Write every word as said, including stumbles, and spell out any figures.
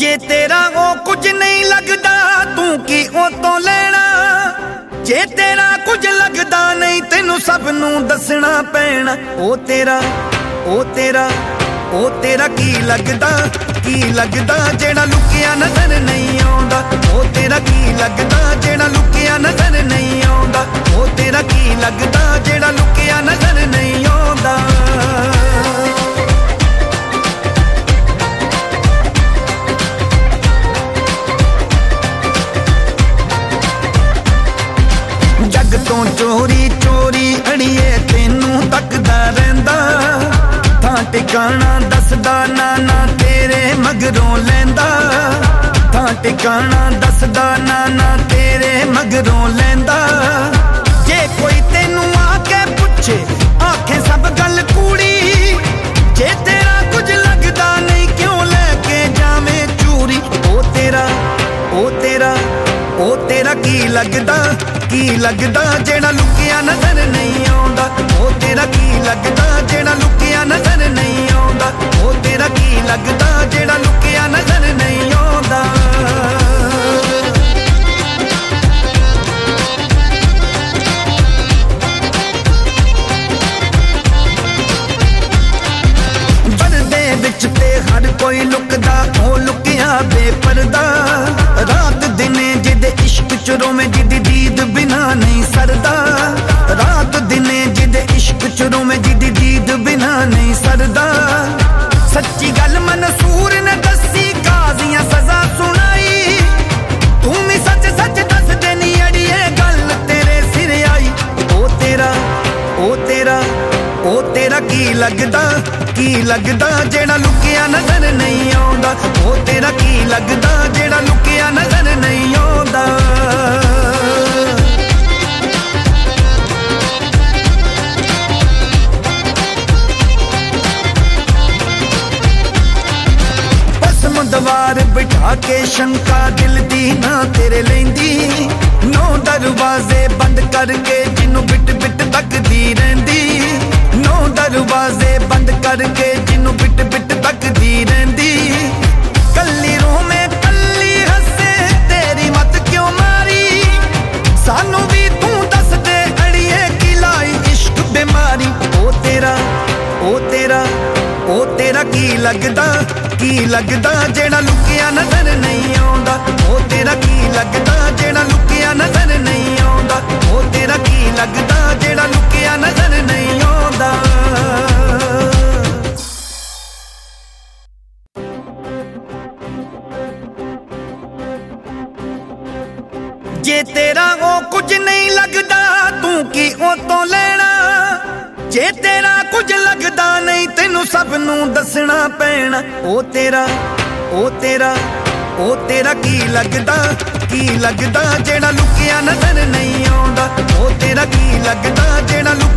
जे तेरा वो कुछ नहीं लगदा तू की ओ तो लेना, जे तेरा कुछ लगदा नहीं तेनू सब नू दसना पैना। ओ तेरा ओ तेरा ओ तेरा की लगदा की लगदा जेड़ा लुकिया नजर नहीं आउंदा। ओ तेरा की लगदा जेड़ा लुकिया नजर नहीं आउंदा। ओ तेरा की लगदा जेड़ा लुकिया नजर नहीं आउंदा। जग तो चोरी चोरी अड़िए तेनू तकदा रहिंदा, थां टिकाणा दसदा नाना तेरे मगरों लैंदा। थां टिकाणा दसदा नाना तेरे मगरों लैंदा। जे कोई तेनू आके पुछे आखे सब गल कूड़ी, जे तेरा कुछ लगदा नहीं क्यों लेके जावे चूरी। ओ तेरा ओ तेरा ओ तेरा की लगदा की लगदा जेड़ा लुकिया नजर नहीं आउंदा। ओ तेरा की लगदा जेड़ा लुकिया नजर नहीं आउंदा। ओ तेरा की लगदा जेड़ा लुकिया नजर नहीं आउंदा। पर्दे विच ते हर कोई लुकदा ओ लुकिया बेपर्दा। रात दिने जिदे इश्क चुरो में जिदी दीद बिना नहीं सरदा। रात दिने जिदे इश्क चुरो में जिदी दीद बिना नहीं सरदा। सच्ची गल मंसूर ने दसी काजियां सजा सुनाई, तू भी सच सच दस देनी अड़िए गल तेरे सिर आई। ओ तेरा ओ तेरा ओ तेरा की लगदा की लगदा जेड़ा लुकिया नजर नहीं आउंदा। ओ तेरा की लगदा जेड़ा लुकिया नजर नहीं आउंदा। भस्म दवार बिठा के शंका दिल दी ना तेरे लेंदी। नौ दरवाजे बंद करके जिन्नू बिट बिट तकदी रहिंदी। नौ दरवाजे बंद करके जिन्नू बिट बिट तकदी रहिंदी। कल्ली रूह में कल्ली हसे तेरी मत क्यों मारी, सानू भी तू दस दे अड़िए की लाई इश्क बीमारी। ओ तेरा ओ तेरा ओ तेरा की लगदा की लगदा जेड़ा लुकिया नजर नहीं आउंदा। ओ तेरा की लगदा जेड़ा लुकिया नजर नहीं आउंदा। ओ तेरा की लगदा जेड़ा लुकिया नजर नहीं आउंदा। जे तेरा वो कुछ नहीं लगदा तू की ओ तो लेना, जे तेरा कुछ लगदा नहीं तेनू सब नू दसना पैना। ओ तेरा ओ तेरा ओ तेरा की लगदा की लगदा जेड़ा लुकिया नजर नहीं आउंदा। ओ तेरा की लगदा जेड़ा